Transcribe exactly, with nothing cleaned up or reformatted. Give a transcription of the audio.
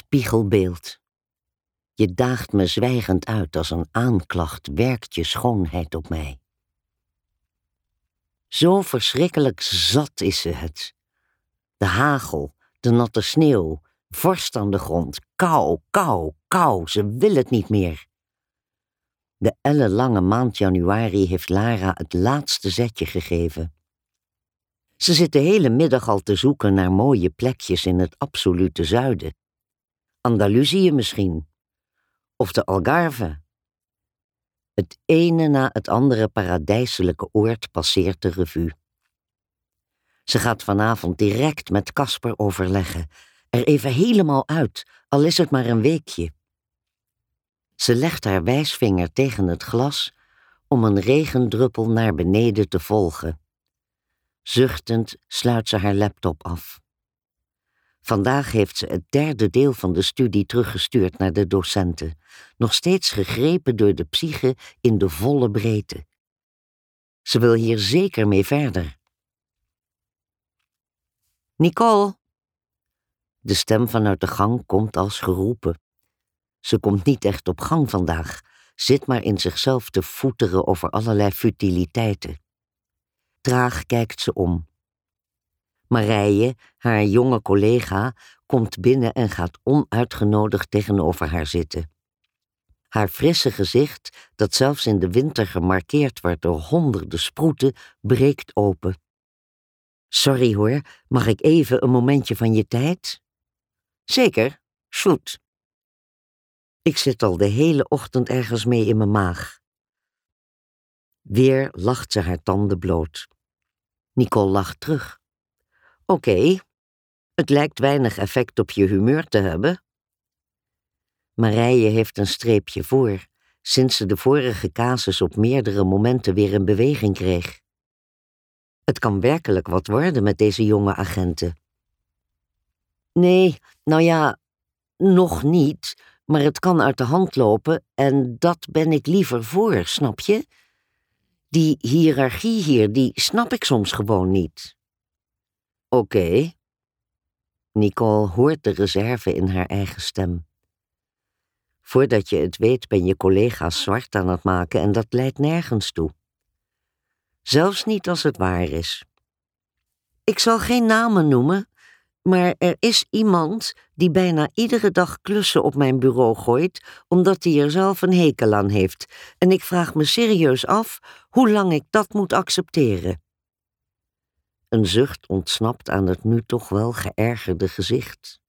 Spiegelbeeld. Je daagt me zwijgend uit als een aanklacht, werkt je schoonheid op mij. Zo verschrikkelijk zat is ze het. De hagel, de natte sneeuw, vorst aan de grond, kou, kou, kou, ze wil het niet meer. De ellenlange maand januari heeft Lara het laatste zetje gegeven. Ze zit de hele middag al te zoeken naar mooie plekjes in het absolute zuiden. Andalusië misschien. Of de Algarve. Het ene na het andere paradijselijke oord passeert de revue. Ze gaat vanavond direct met Casper overleggen. Er even helemaal uit, al is het maar een weekje. Ze legt haar wijsvinger tegen het glas om een regendruppel naar beneden te volgen. Zuchtend sluit ze haar laptop af. Vandaag heeft ze het derde deel van de studie teruggestuurd naar de docenten, nog steeds gegrepen door de psyche in de volle breedte. Ze wil hier zeker mee verder. Nicole! De stem vanuit de gang komt als geroepen. Ze komt niet echt op gang vandaag, zit maar in zichzelf te voeteren over allerlei futiliteiten. Traag kijkt ze om. Marije, haar jonge collega, komt binnen en gaat onuitgenodigd tegenover haar zitten. Haar frisse gezicht, dat zelfs in de winter gemarkeerd wordt door honderden sproeten, breekt open. Sorry hoor, mag ik even een momentje van je tijd? Zeker, shoot. Ik zit al de hele ochtend ergens mee in mijn maag. Weer lacht ze haar tanden bloot. Nicole lacht terug. Oké, okay, het lijkt weinig effect op je humeur te hebben. Marije heeft een streepje voor, sinds ze de vorige casus op meerdere momenten weer in beweging kreeg. Het kan werkelijk wat worden met deze jonge agenten. Nee, nou ja, nog niet, maar het kan uit de hand lopen en dat ben ik liever voor, snap je? Die hiërarchie hier, die snap ik soms gewoon niet. Oké. Okay. Nicole hoort de reserve in haar eigen stem. Voordat je het weet ben je collega's zwart aan het maken en dat leidt nergens toe. Zelfs niet als het waar is. Ik zal geen namen noemen, maar er is iemand die bijna iedere dag klussen op mijn bureau gooit, omdat hij er zelf een hekel aan heeft. En ik vraag me serieus af hoe lang ik dat moet accepteren. Een zucht ontsnapt aan het nu toch wel geërgerde gezicht.